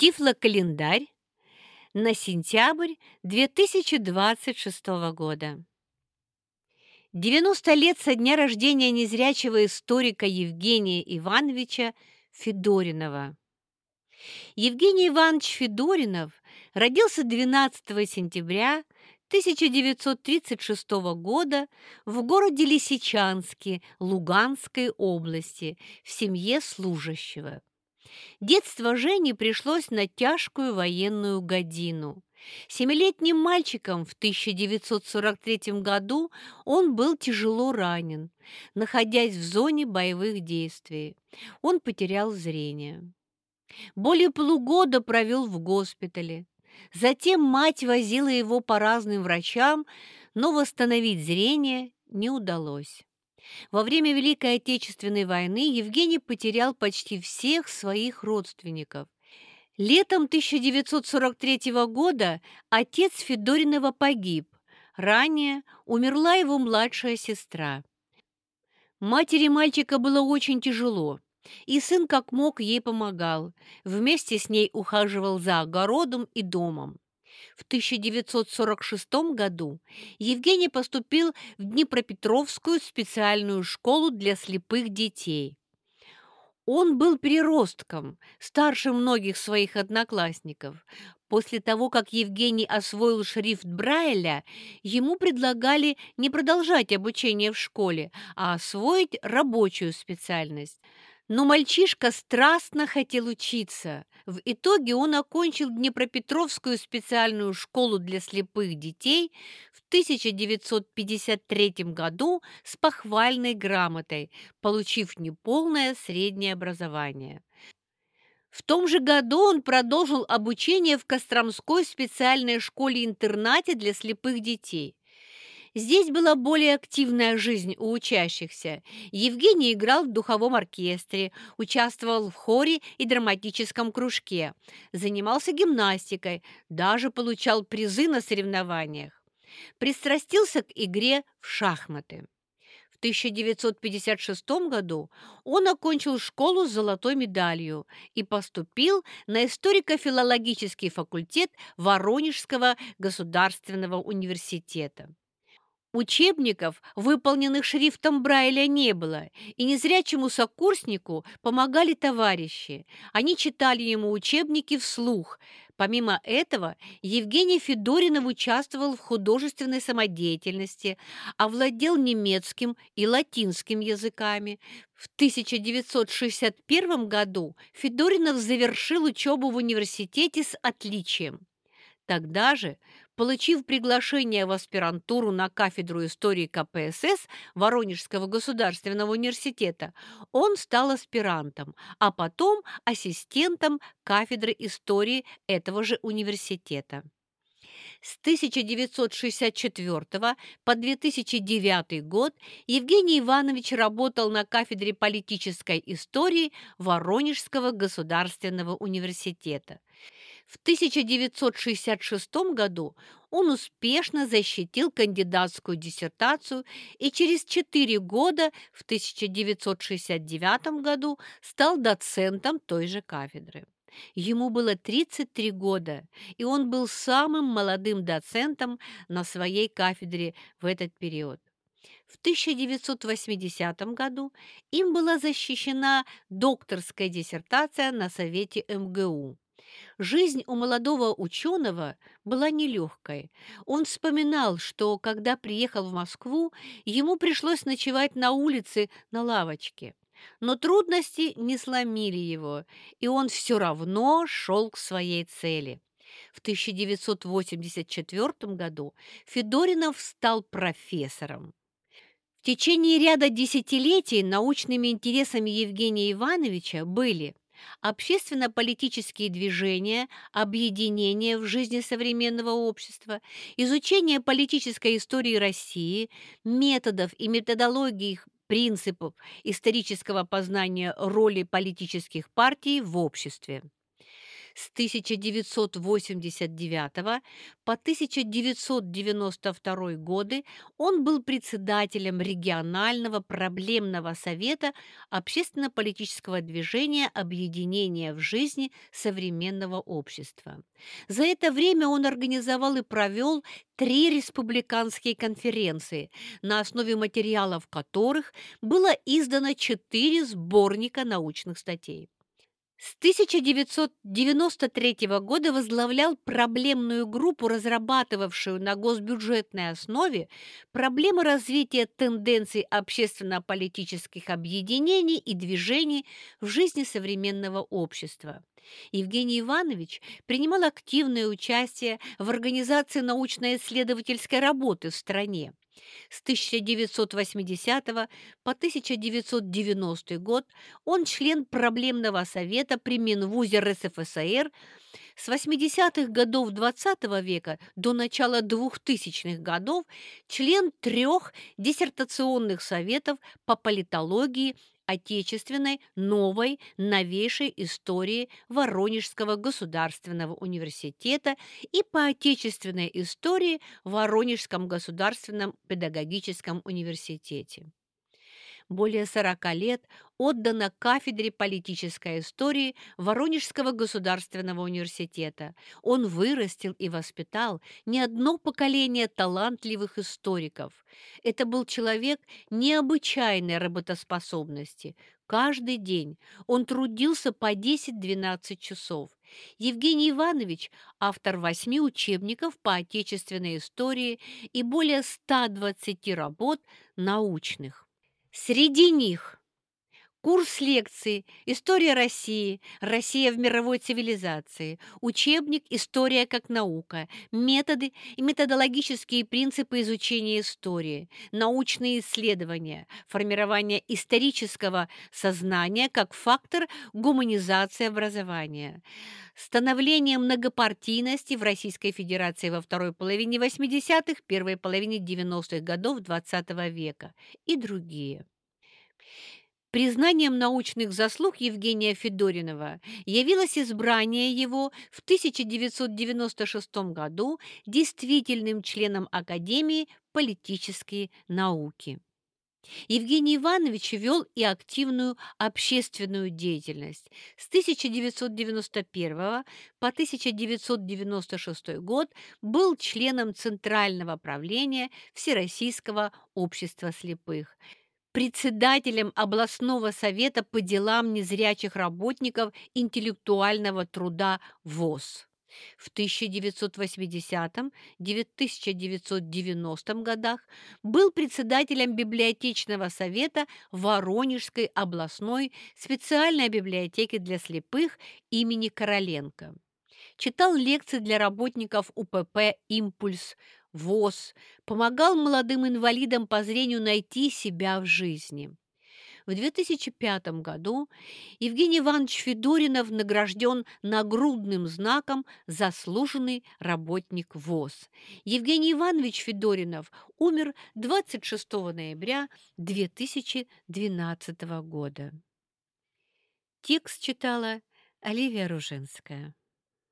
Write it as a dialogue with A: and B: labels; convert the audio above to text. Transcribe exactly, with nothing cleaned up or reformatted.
A: Тифлокалендарь на сентябрь две тысячи двадцать шестого года. девяносто лет со дня рождения незрячего историка Евгения Ивановича Федоринова. Евгений Иванович Федоринов родился двенадцатого сентября тысяча девятьсот тридцать шестого года в городе Лисичанске Луганской области в семье служащего. Детство Жени пришлось на тяжкую военную годину. Семилетним мальчиком в тысяча девятьсот сорок третьем году он был тяжело ранен, находясь в зоне боевых действий. Он потерял зрение. Более полугода провел в госпитале. Затем мать возила его по разным врачам, но восстановить зрение не удалось. Во время Великой Отечественной войны Евгений потерял почти всех своих родственников. Летом тысяча девятьсот сорок третьего года отец Федоринова погиб. Ранее умерла его младшая сестра. Матери мальчика было очень тяжело, и сын как мог ей помогал. Вместе с ней ухаживал за огородом и домом. В тысяча девятьсот сорок шестом году Евгений поступил в Днепропетровскую специальную школу для слепых детей. Он был переростком, старше многих своих одноклассников. После того, как Евгений освоил шрифт Брайля, ему предлагали не продолжать обучение в школе, а освоить рабочую специальность. Но мальчишка страстно хотел учиться. В итоге он окончил Днепропетровскую специальную школу для слепых детей в тысяча девятьсот пятьдесят третьем году с похвальной грамотой, получив неполное среднее образование. В том же году он продолжил обучение в Костромской специальной школе-интернате для слепых детей. Здесь была более активная жизнь у учащихся. Евгений играл в духовом оркестре, участвовал в хоре и драматическом кружке, занимался гимнастикой, даже получал призы на соревнованиях. Пристрастился к игре в шахматы. В тысяча девятьсот пятьдесят шестом году он окончил школу с золотой медалью и поступил на историко-филологический факультет Воронежского государственного университета. Учебников, выполненных шрифтом Брайля, не было, и незрячему сокурснику помогали товарищи. Они читали ему учебники вслух. Помимо этого, Евгений Федоринов участвовал в художественной самодеятельности, овладел немецким и латинским языками. В тысяча девятьсот шестьдесят первом году Федоринов завершил учебу в университете с отличием. Тогда же, получив приглашение в аспирантуру на кафедру истории ка пэ эс эс Воронежского государственного университета, он стал аспирантом, а потом ассистентом кафедры истории этого же университета. С тысяча девятьсот шестьдесят четвёртого по две тысячи девятый год Евгений Иванович работал на кафедре политической истории Воронежского государственного университета. В тысяча девятьсот шестьдесят шестом году он успешно защитил кандидатскую диссертацию и через четыре года, в тысяча девятьсот шестьдесят девятом году, стал доцентом той же кафедры. Ему было тридцать три года, и он был самым молодым доцентом на своей кафедре в этот период. В тысяча девятьсот восьмидесятом году им была защищена докторская диссертация на Совете эм гэ у. Жизнь у молодого ученого была нелегкой. Он вспоминал, что, когда приехал в Москву, ему пришлось ночевать на улице на лавочке. Но трудности не сломили его, и он все равно шел к своей цели. В тысяча девятьсот восемьдесят четвёртом году Федоринов стал профессором. В течение ряда десятилетий научными интересами Евгения Ивановича были общественно-политические движения, объединения в жизни современного общества, изучение политической истории России, методов и методологий принципов исторического познания роли политических партий в обществе. С тысяча девятьсот восемьдесят девятого по тысяча девятьсот девяносто второй годы он был председателем регионального проблемного совета общественно-политического движения «Объединение в жизни современного общества». За это время он организовал и провел три республиканские конференции, на основе материалов которых было издано четыре сборника научных статей. С тысяча девятьсот девяносто третьего года возглавлял проблемную группу, разрабатывавшую на госбюджетной основе проблемы развития тенденций общественно-политических объединений и движений в жизни современного общества. Евгений Иванович принимал активное участие в организации научно-исследовательской работы в стране. С тысяча девятьсот восьмидесятого по тысяча девятьсот девяностый год он член проблемного совета при Минвузе РСФСР. С восьмидесятых годов двадцатого века до начала двухтысячных годов член трех диссертационных советов по политологии отечественной, новой, новейшей истории Воронежского государственного университета и по отечественной истории в Воронежском государственном педагогическом университете. Более сорока лет отдано кафедре политической истории Воронежского государственного университета. Он вырастил и воспитал не одно поколение талантливых историков. Это был человек необычайной работоспособности. Каждый день он трудился по десять-двенадцать часов. Евгений Иванович – автор восьми учебников по отечественной истории и более ста двадцати работ научных. Среди них курс лекций «История России. Россия в мировой цивилизации», учебник «История как наука», методы и методологические принципы изучения истории, научные исследования, формирование исторического сознания как фактор гуманизации образования, становление многопартийности в Российской Федерации во второй половине восьмидесятых, первой половине девяностых годов двадцатого века и другие. Признанием научных заслуг Евгения Федоринова явилось избрание его в тысяча девятьсот девяносто шестом году действительным членом Академии политической науки. Евгений Иванович вел и активную общественную деятельность. С тысяча девятьсот девяносто первого по тысяча девятьсот девяносто шестой год был членом Центрального правления Всероссийского общества слепых, председателем областного совета по делам незрячих работников интеллектуального труда ВОС. В тысяча девятьсот восьмидесятом — тысяча девятьсот девяностом годах был председателем библиотечного совета Воронежской областной специальной библиотеки для слепых имени Короленко. Читал лекции для работников УПП «Импульс», ВОС, помогал молодым инвалидам по зрению найти себя в жизни. В две тысячи пятом году Евгений Иванович Федоринов награжден нагрудным знаком «Заслуженный работник ВОС». Евгений Иванович Федоринов умер двадцать шестого ноября две тысячи двенадцатого года. Текст читала Оливия Ружинская.